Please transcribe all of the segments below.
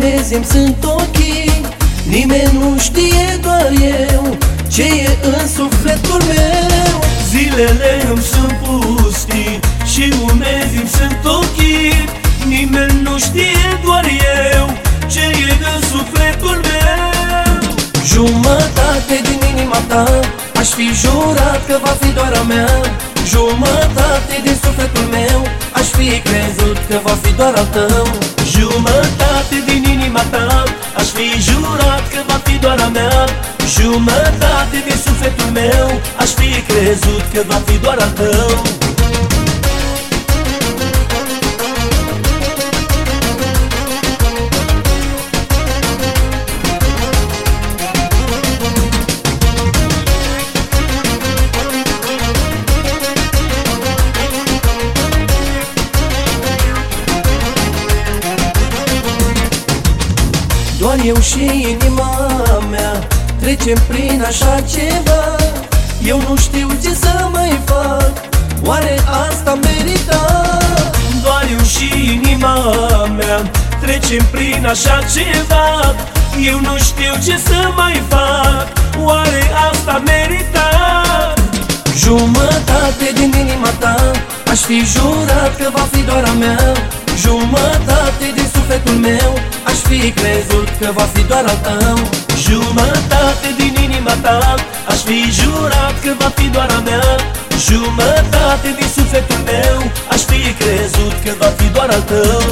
umezi-mi sunt ochii, nimeni nu știe, doar eu, ce e în sufletul meu. Zilele îmi sunt pustii și umezi-mi sunt ochii, nimeni nu știe, doar eu, ce e în sufletul meu. Jumătate din inima ta aș fi jurat că va fi doar a mea. Jumătate din sufletul meu aș fi crezut că va fi doar al tău. Jumătate din inima ta aș fi jurat că va fi doar a mea. Jumătate din sufletul meu aș fi crezut că va fi doar al tău. Doar eu și inima mea trecem prin așa ceva. Eu nu știu ce să mai fac, oare asta merita? Doar eu și inima mea trecem prin așa ceva. Eu nu știu ce să mai fac, oare asta merita? Jumătate din inima ta aș fi jurat că va fi doar a mea. Jumătate din sufletul meu aș fi crezut că va fi doar al tău. Jumătate din inima ta aș fi jurat că va fi doar a mea. Jumătate din sufletul meu aș fi crezut că va fi doar al tău.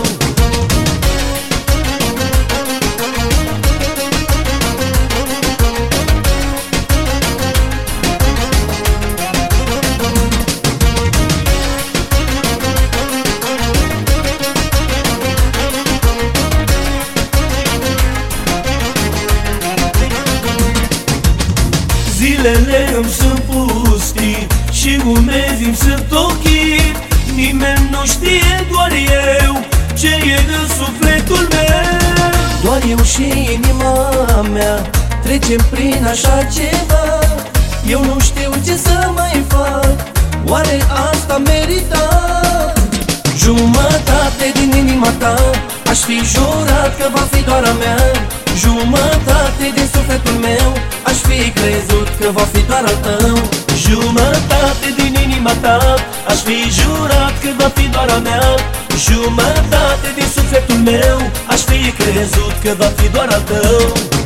Zilele îmi sunt pustii și umezi-mi sunt ochii, nimeni nu știe, doar eu, ce e în sufletul meu. Doar eu și inima mea trecem prin așa ceva. Eu nu știu ce să mai fac, oare asta merita? Jumătate din inima ta aș fi jurat că va fi doar a mea. Jumătate din sufletul meu aș fi crezut că va fi doar al tău. Jumătate din inima ta aș fi jurat că va fi doar a mea. Jumătate din sufletul meu aș fi crezut că va fi doar al tău.